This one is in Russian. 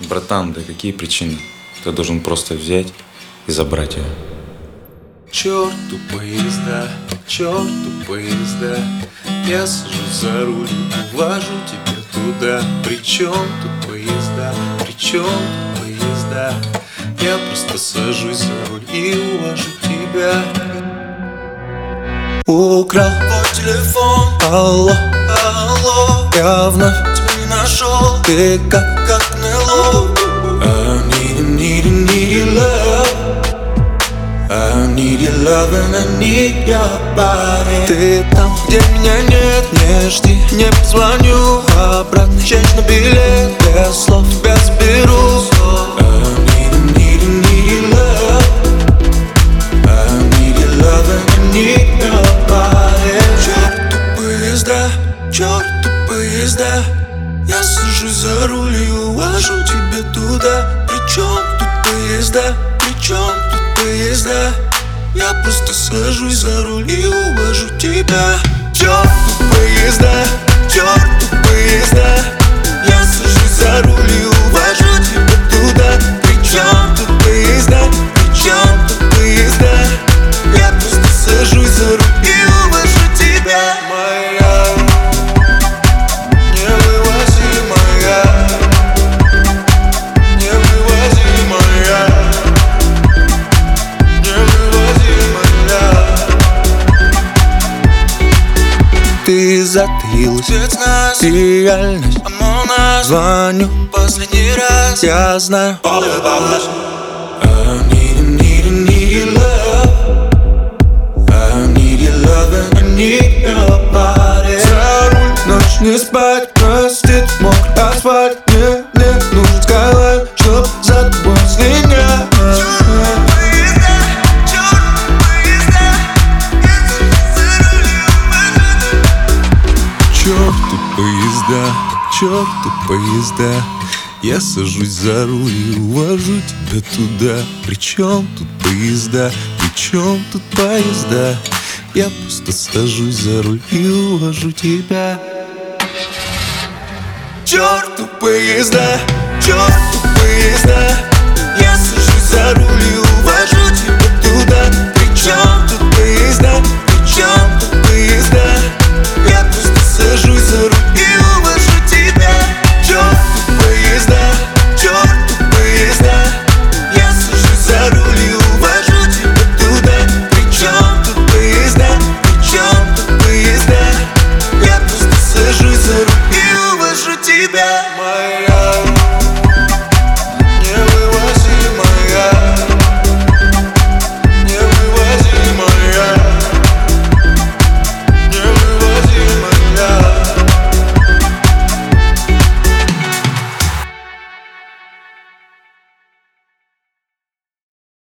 Братан, да какие причины? Ты должен просто взять и забрать ее. Черту поезда, черту поезда. Я сажусь за руль, увожу тебя туда. Причем тут поезда, причем тут поезда. Я просто сажусь за руль и увожу тебя. Украл твой телефон, алло, алло. Я вновь тебя не нашел, ты как НЛО. I need your love. I need your love and I need your body. Ты там, где меня нет, не жди, не позвоню. Обратный чек на билет, без слов тебя заберу. I need your love. I need your love and I need your body. Черту поезда, черту поезда. Я сажусь за руль и увожу тебя туда. Причем тут поезда, причем тут поезда. Я просто сажусь за руль и увожу тебя. Черту поезда, черту поезда. Я сажусь за руль и увожу тебя туда. Причем тут поезда, причем тут поезда. Я просто сажусь за руль и увожу тебя. Моя невывозимая, невывозимая, невывозимая. Ты затаилась, реальность, звоню последний раз. Я знаю, I need your love. I need your love and I need your body. за руль, ночь не спать, простит мокрый асфальт. Мне не нужен скайлайн, чтоб за тобой слинять. Черту поезда, черту поезда. Я сажусь за руль и увожу тебя туда. Причем тут поезда, причем тут поезда. Я просто сажусь за руль и увожу тебя. Черту поезда, черту поезда. Я сажусь за руль и